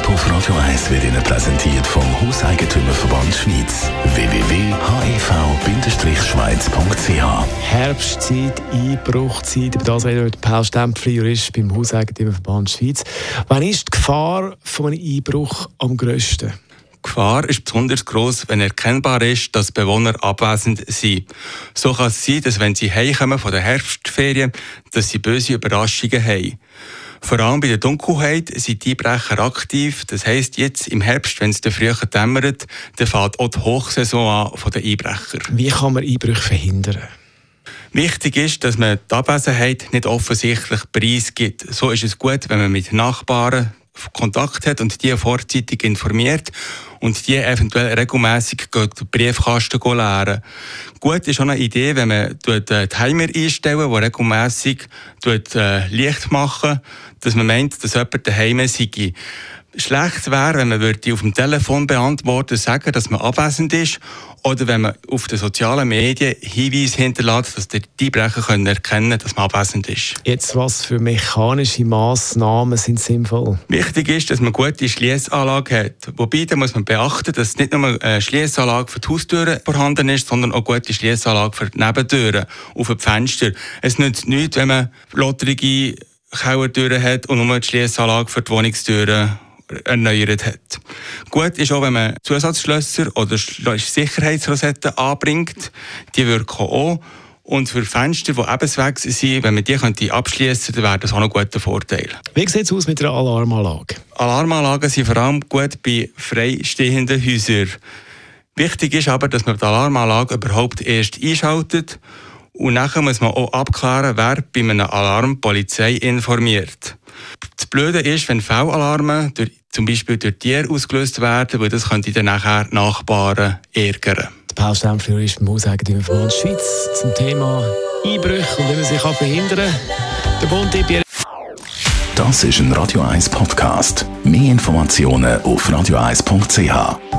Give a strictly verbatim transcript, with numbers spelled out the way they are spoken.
auf Radio eins wird Ihnen präsentiert vom Hauseigentümerverband Schweiz. w w w punkt h e v Bindestrich schweiz punkt c h. Herbstzeit, Einbruchzeit, über das redet Paul Stempfli, Jurist beim Hauseigentümerverband Schweiz. Wann ist die Gefahr von einem Einbruch am grössten? Die Gefahr ist besonders gross, wenn erkennbar ist, dass Bewohner abwesend sind. So kann es sein, dass wenn sie heimkommen von der Herbstferien, dass sie böse Überraschungen haben. Vor allem bei der Dunkelheit sind die Einbrecher aktiv. Das heisst, jetzt im Herbst, wenn es dann früher dämmert, dann fängt auch die Hochsaison an von den Einbrechern. Wie kann man Einbrüche verhindern? Wichtig ist, dass man die Abwesenheit nicht offensichtlich preisgibt. So ist es gut, wenn man mit Nachbarn Kontakt hat und die vorzeitig informiert und die eventuell regelmässig den Briefkasten leeren. Gut ist auch eine Idee, wenn man einen Timer einstellen, der regelmässig Licht machen, dass man meint, dass jemand daheim sei. Schlecht wäre, wenn man auf dem Telefon beantworten sagen, dass man abwesend ist, oder wenn man auf den sozialen Medien Hinweise hinterlässt, dass die Einbrecher können erkennen, dass man abwesend ist. Jetzt, was für mechanische Massnahmen sind sinnvoll? Wichtig ist, dass man eine gute Schliessanlage hat. Wobei, da muss man beachten, dass nicht nur eine Schliessanlage für die Haustüren vorhanden ist, sondern auch eine gute Schliessanlage für die Nebentüren, auf die Fenster. Es nützt nichts, wenn man lotterige Kellertüren hat und nur die Schliessanlage für die Wohnungstüren erneuert hat. Gut ist auch, wenn man Zusatzschlösser oder Sicherheitsrosetten anbringt. Die wirken auch. Und für Fenster, die ebensweg sind, wenn man die abschließen könnte, dann wäre das auch ein guter Vorteil. Wie sieht es aus mit einer Alarmanlage? Alarmanlagen sind vor allem gut bei freistehenden Häusern. Wichtig ist aber, dass man die Alarmanlage überhaupt erst einschaltet. Und nachher muss man auch abklären, wer bei einer Alarm die Polizei informiert. Das Blöde ist, wenn Fehlalarme durch, zum Beispiel durch Tiere ausgelöst werden, weil das könnte dann nachher Nachbarn ärgern. Paul Stempfli ist beim Hauseigentümerverband Schweiz zum Thema Einbrüche und wie man sich verhindern kann. Der Bund-Tipp. Das ist ein Radio eins Podcast. Mehr Informationen auf radio eins punkt c h.